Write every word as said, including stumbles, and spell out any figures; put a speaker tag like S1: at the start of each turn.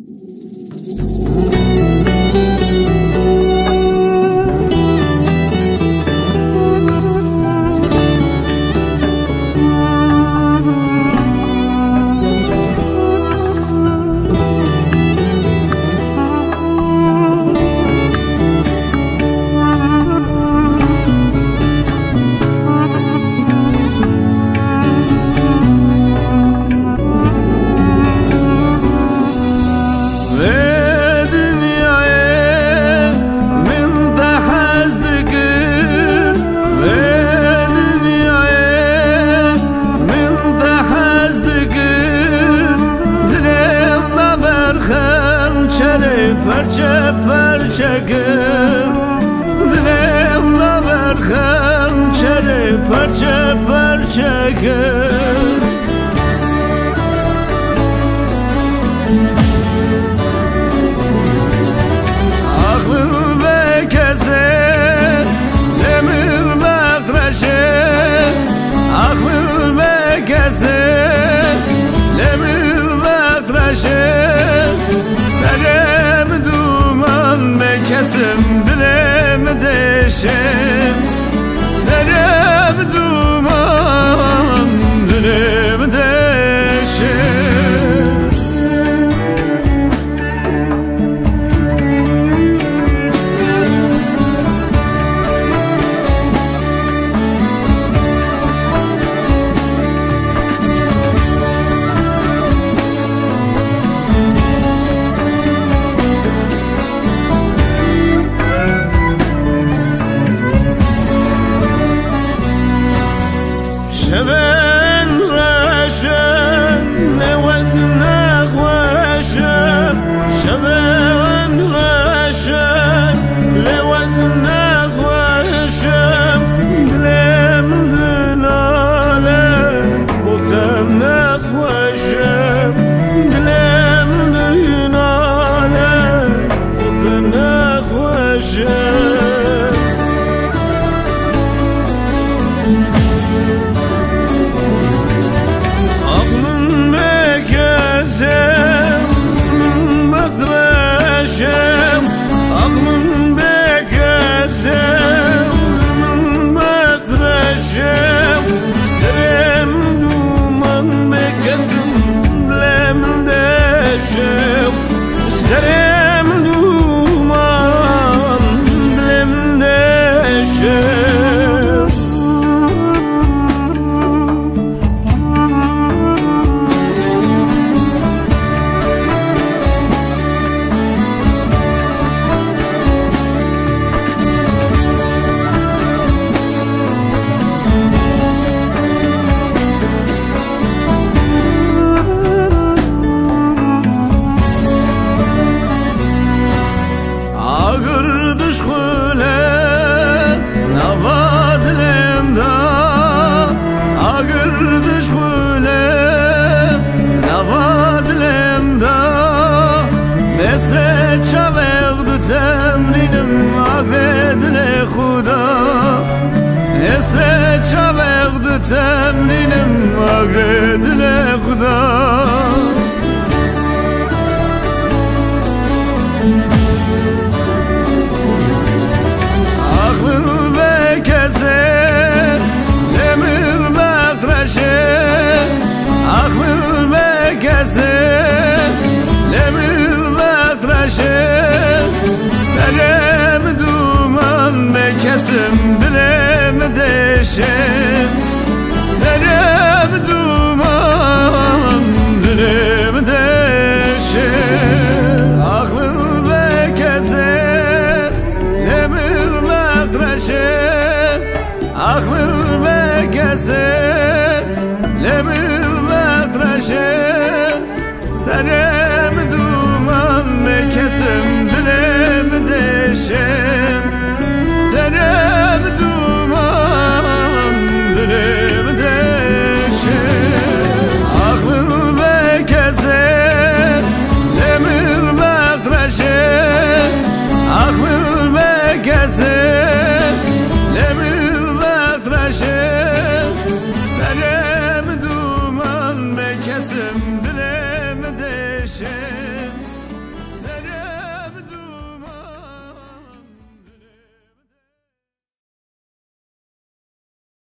S1: Parça parça gül dilimle verhem çeri parça parça gül aklım bekezer demir metraşe aklım bekezer demir metraşe serem duman bekesim dilem deşem serem duman dilem deşem شبن راشن نوزن خواشن شبن راشن نوزن خواشن دلم دلاله بوتم نخواشن دلم دلاله بوتم نخواشن aklım bekezem matraşem serem duman bekezim dilemdeşem serem duman dilemdeşem تمرینم آگرد خدا اسر چاوغد تمرینم آگرد خدا aklım bekezer demir metraşe aklım bekezer demir metraşe serem duman bekesim dilem deşem serem duman dilem deşem aklım bekeser demir metraşe aklım bekeser demir metraşe serem duman bekesim dilem deşem